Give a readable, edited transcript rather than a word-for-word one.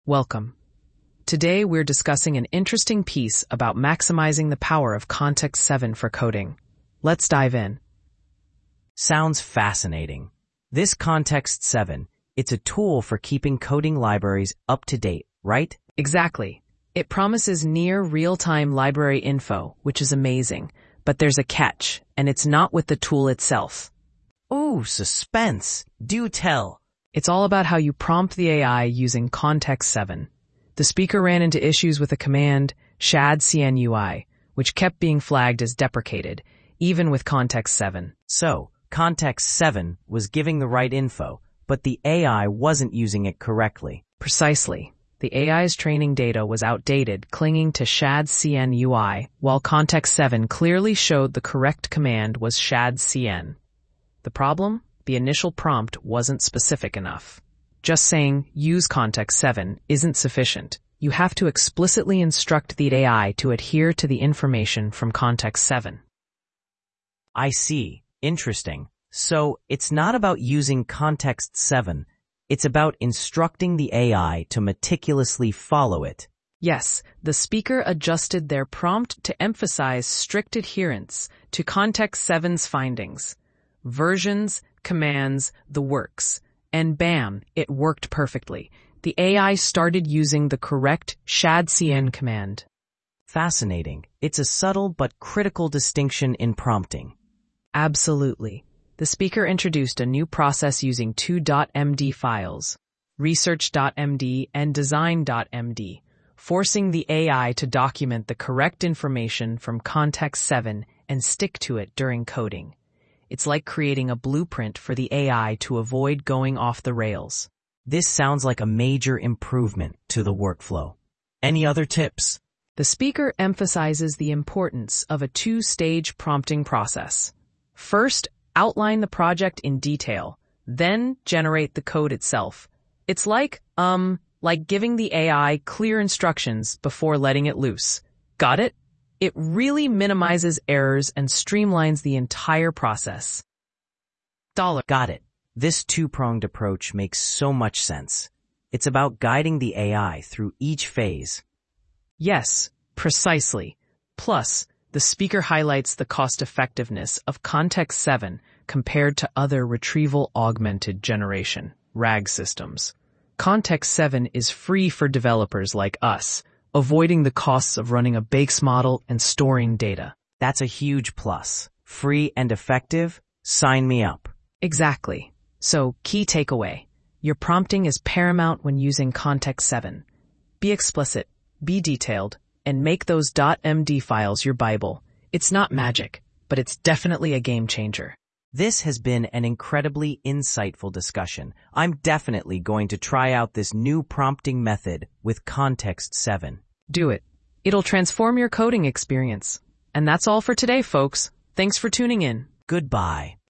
Welcome. Today we're discussing an interesting piece about maximizing the power of Context 7 for coding. Let's dive in. Sounds fascinating. This Context 7, it's a tool for keeping coding libraries up to date, right? Exactly. It promises near real-time library info, which is amazing. But there's a catch, and it's not with the tool itself. Ooh, suspense. Do tell. It's all about how you prompt the AI using Context 7. The speaker ran into issues with the command shadcnui, which kept being flagged as deprecated, even with Context 7. So, Context 7 was giving the right info, but the AI wasn't using it correctly. Precisely. The AI's training data was outdated, clinging to shadcnui, while Context 7 clearly showed the correct command was shadcn. The problem? The initial prompt wasn't specific enough. Just saying, use Context 7 isn't sufficient. You have to explicitly instruct the AI to adhere to the information from Context 7. I see. Interesting. So, it's not about using Context 7. It's about instructing the AI to meticulously follow it. Yes, the speaker adjusted their prompt to emphasize strict adherence to Context 7's findings. Versions, commands, the works. And bam, it worked perfectly. The AI started using the correct shadcn command. Fascinating. It's a subtle but critical distinction in prompting. Absolutely. The speaker introduced a new process using two .md files, research.md and design.md, forcing the AI to document the correct information from Context 7 and stick to it during coding. It's like creating a blueprint for the AI to avoid going off the rails. This sounds like a major improvement to the workflow. Any other tips? The speaker emphasizes the importance of a two-stage prompting process. First, outline the project in detail, then generate the code itself. It's like giving the AI clear instructions before letting it loose. Got it? It really minimizes errors and streamlines the entire process. Got it. This two-pronged approach makes so much sense. It's about guiding the AI through each phase. Yes, precisely. Plus, the speaker highlights the cost-effectiveness of Context 7 compared to other retrieval-augmented generation, RAG systems. Context 7 is free for developers like us, avoiding the costs of running a base model and storing data. That's a huge plus. Free and effective? Sign me up. Exactly. So, key takeaway. Your prompting is paramount when using Context 7. Be explicit, be detailed, and make those .md files your Bible. It's not magic, but it's definitely a game changer. This has been an incredibly insightful discussion. I'm definitely going to try out this new prompting method with Context 7. Do it. It'll transform your coding experience. And that's all for today, folks. Thanks for tuning in. Goodbye.